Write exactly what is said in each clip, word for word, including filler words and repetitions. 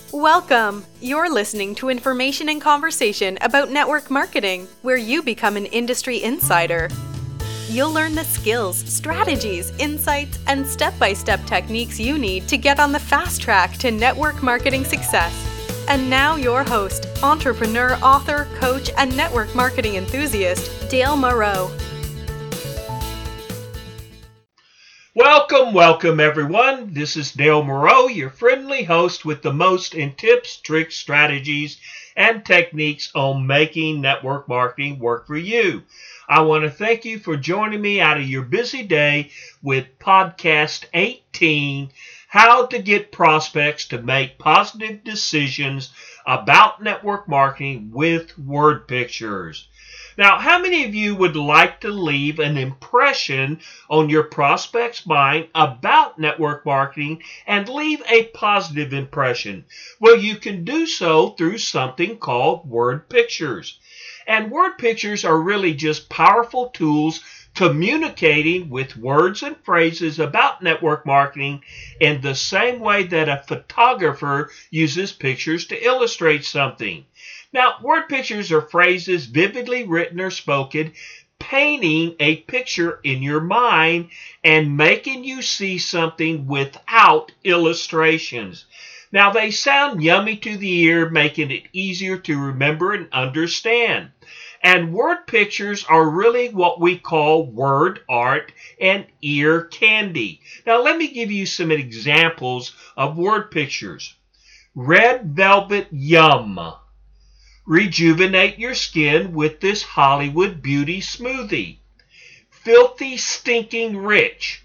Welcome! You're listening to information and conversation about network marketing, where you become an industry insider. You'll learn the skills, strategies, insights, and step-by-step techniques you need to get on the fast track to network marketing success. And now your host, entrepreneur, author, coach, and network marketing enthusiast, Dale Moreau. Welcome, welcome everyone. This is Dale Moreau, your friendly host with the most in tips, tricks, strategies, and techniques on making network marketing work for you. I want to thank you for joining me out of your busy day with podcast eighteen, How to Get Prospects to Make Positive Decisions About Network Marketing with Word Pictures. Now, how many of you would like to leave an impression on your prospect's mind about network marketing and leave a positive impression? Well, you can do so through something called word pictures. And word pictures are really just powerful tools communicating with words and phrases about network marketing in the same way that a photographer uses pictures to illustrate something. Now, word pictures are phrases vividly written or spoken, painting a picture in your mind and making you see something without illustrations. Now, they sound yummy to the ear, making it easier to remember and understand. And word pictures are really what we call word art and ear candy. Now, let me give you some examples of word pictures. Red velvet yum. Rejuvenate your skin with this Hollywood beauty smoothie. Filthy stinking rich.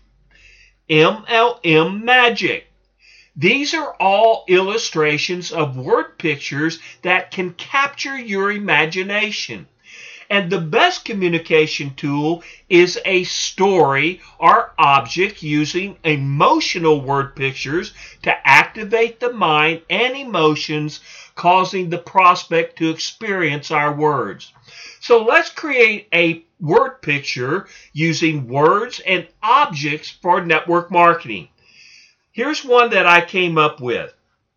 M L M magic. These are all illustrations of word pictures that can capture your imagination. And the best communication tool is a story or object using emotional word pictures to activate the mind and emotions, causing the prospect to experience our words. So let's create a word picture using words and objects for network marketing. Here's one that I came up with.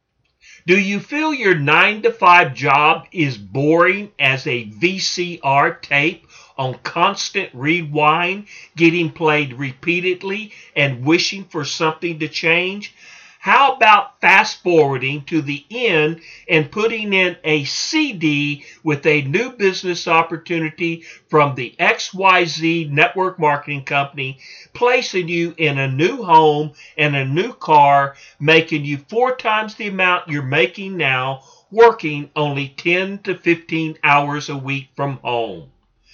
Do you feel your nine to five job is boring as a V C R tape on constant rewind, getting played repeatedly and wishing for something to change? How about fast forwarding to the end and putting in a C D with a new business opportunity from the X Y Z network marketing company, placing you in a new home and a new car, making you four times the amount you're making now, working only ten to fifteen hours a week from home?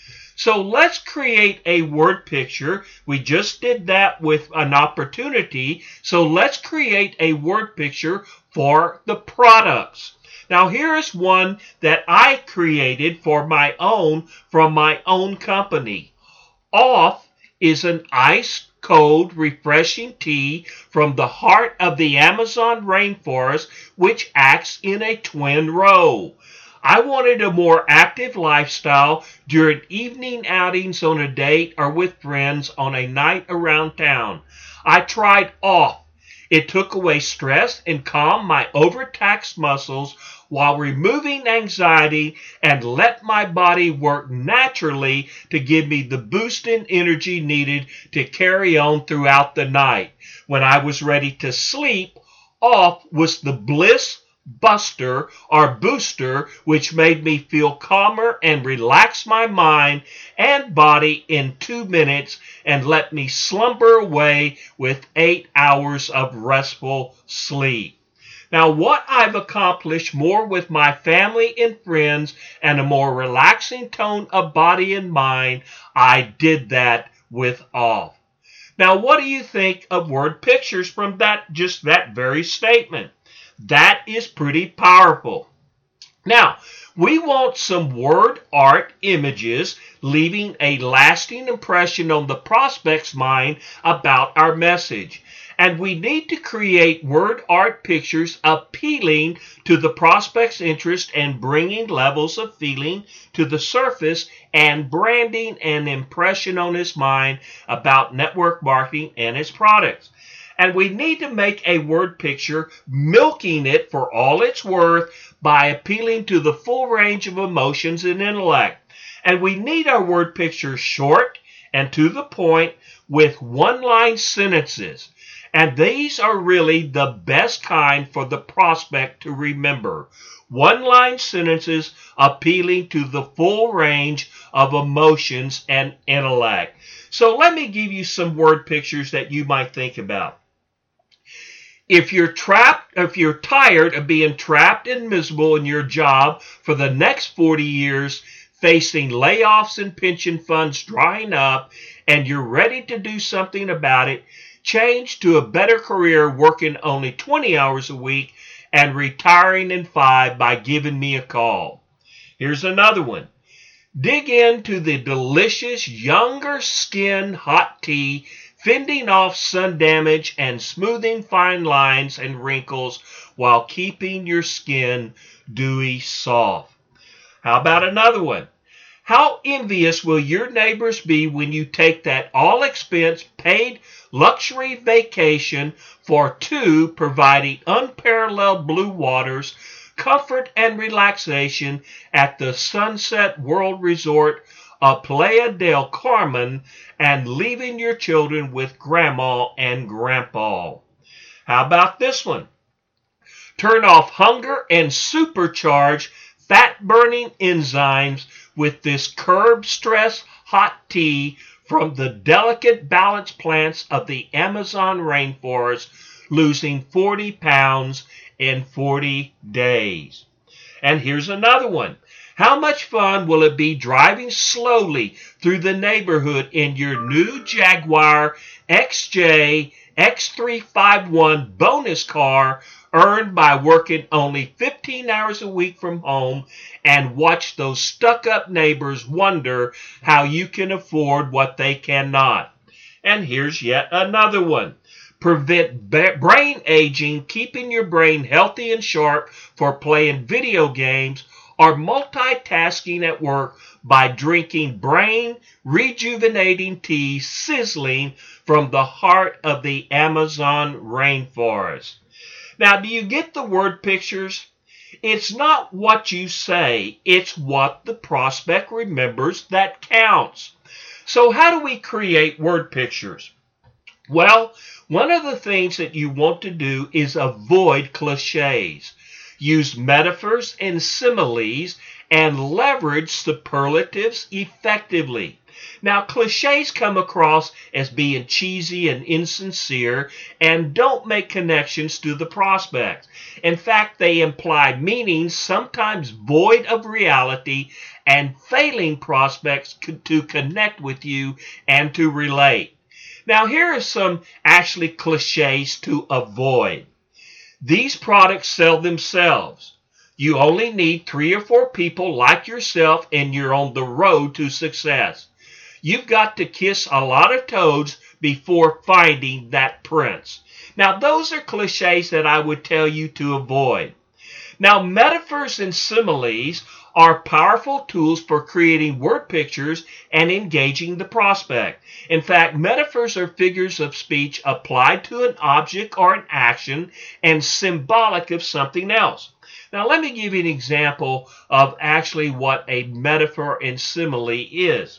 So let's create a word picture. We just did that with an opportunity. So let's create a word picture for the products. Now here is one that I created for my own, from my own company. Off is an ice cold, refreshing tea from the heart of the Amazon rainforest, which acts in a twin row. I wanted a more active lifestyle during evening outings on a date or with friends on a night around town. I tried Off. It took away stress and calmed my overtaxed muscles while removing anxiety and let my body work naturally to give me the boost in energy needed to carry on throughout the night. When I was ready to sleep, Off was the bliss buster or booster, which made me feel calmer and relax my mind and body in two minutes and let me slumber away with eight hours of restful sleep. Now, what I've accomplished more with my family and friends and a more relaxing tone of body and mind, I did that with Off. Now, what do you think of word pictures from that, just that very statement? That is pretty powerful. Now, we want some word art images leaving a lasting impression on the prospect's mind about our message. And we need to create word art pictures appealing to the prospect's interest and bringing levels of feeling to the surface and branding an impression on his mind about network marketing and its products. And we need to make a word picture, milking it for all it's worth by appealing to the full range of emotions and intellect. And we need our word picture short and to the point with one-line sentences. And these are really the best kind for the prospect to remember. One-line sentences appealing to the full range of emotions and intellect. So let me give you some word pictures that you might think about. If you're trapped, if you're tired of being trapped and miserable in your job for the next forty years, facing layoffs and pension funds drying up, and you're ready to do something about it, change to a better career working only twenty hours a week and retiring in five by giving me a call. Here's another one. Dig into the delicious younger skin hot tea, fending off sun damage and smoothing fine lines and wrinkles while keeping your skin dewy soft. How about another one? How envious will your neighbors be when you take that all-expense paid luxury vacation for two, providing unparalleled blue waters, comfort and relaxation at the Sunset World Resort of Playa del Carmen, and leaving your children with grandma and grandpa. How about this one? Turn off hunger and supercharge fat-burning enzymes with this curb stress hot tea from the delicate balance plants of the Amazon rainforest, losing forty pounds in forty days. And here's another one. How much fun will it be driving slowly through the neighborhood in your new Jaguar X J X three fifty-one bonus car, earned by working only fifteen hours a week from home, and watch those stuck-up neighbors wonder how you can afford what they cannot. And here's yet another one. Prevent brain aging, keeping your brain healthy and sharp for playing video games or multitasking at work by drinking brain rejuvenating tea sizzling from the heart of the Amazon rainforest. Now, do you get the word pictures? It's not what you say, it's what the prospect remembers that counts. So how do we create word pictures? Well, one of the things that you want to do is avoid cliches. Use metaphors and similes and leverage superlatives effectively. Now, cliches come across as being cheesy and insincere and don't make connections to the prospect. In fact, they imply meanings sometimes void of reality and failing prospects to connect with you and to relate. Now, here are some actually cliches to avoid. These products sell themselves. You only need three or four people like yourself and you're on the road to success. You've got to kiss a lot of toads before finding that prince. Now, those are cliches that I would tell you to avoid. Now, metaphors and similes are powerful tools for creating word pictures and engaging the prospect. In fact, metaphors are figures of speech applied to an object or an action and symbolic of something else. Now, let me give you an example of actually what a metaphor and simile is.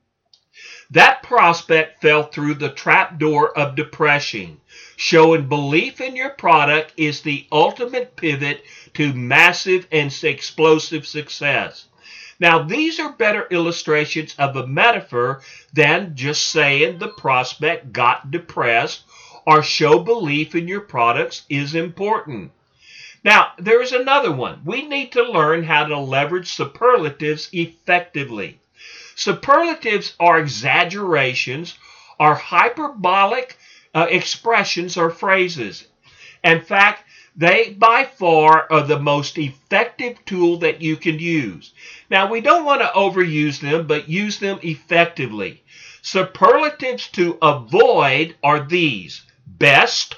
That prospect fell through the trapdoor of depression. Showing belief in your product is the ultimate pivot to massive and explosive success. Now, these are better illustrations of a metaphor than just saying the prospect got depressed or show belief in your products is important. Now, there is another one. We need to learn how to leverage superlatives effectively. Superlatives are exaggerations or hyperbolic uh, expressions or phrases. In fact, they by far are the most effective tool that you can use. Now, we don't want to overuse them, but use them effectively. Superlatives to avoid are these: best,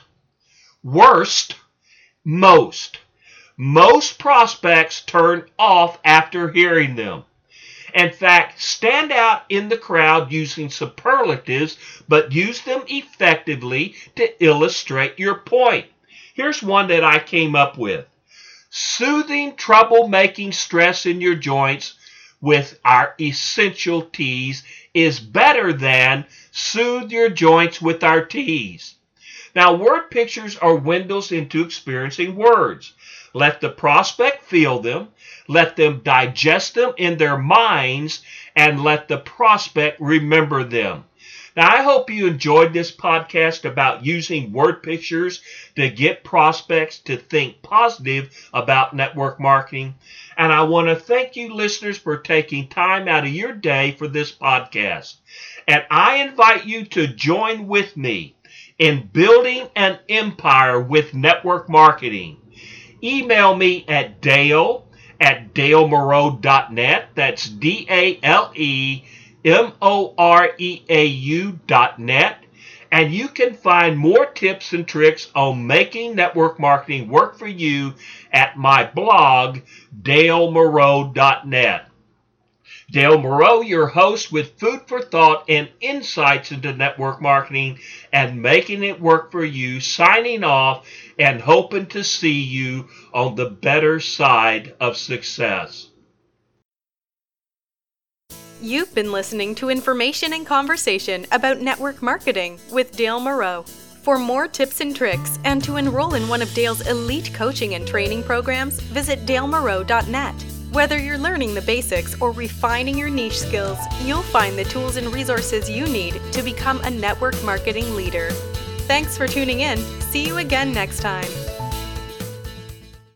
worst, most. Most prospects turn off after hearing them. In fact, stand out in the crowd using superlatives, but use them effectively to illustrate your point. Here's one that I came up with. Soothing trouble-making stress in your joints with our essential teas is better than soothe your joints with our teas. Now, word pictures are windows into experiencing words. Let the prospect feel them, let them digest them in their minds, and let the prospect remember them. Now, I hope you enjoyed this podcast about using word pictures to get prospects to think positive about network marketing. And I want to thank you listeners for taking time out of your day for this podcast. And I invite you to join with me in building an empire with network marketing. Email me at Dale at dale moreau dot net. That's D A L E M O R E A U dot net. And you can find more tips and tricks on making network marketing work for you at my blog, dale moreau dot net. Dale Moreau, your host with food for thought and insights into network marketing and making it work for you, signing off and hoping to see you on the better side of success. You've been listening to information and conversation about network marketing with Dale Moreau. For more tips and tricks and to enroll in one of Dale's elite coaching and training programs, visit dale moreau dot net. Whether you're learning the basics or refining your niche skills, you'll find the tools and resources you need to become a network marketing leader. Thanks for tuning in. See you again next time.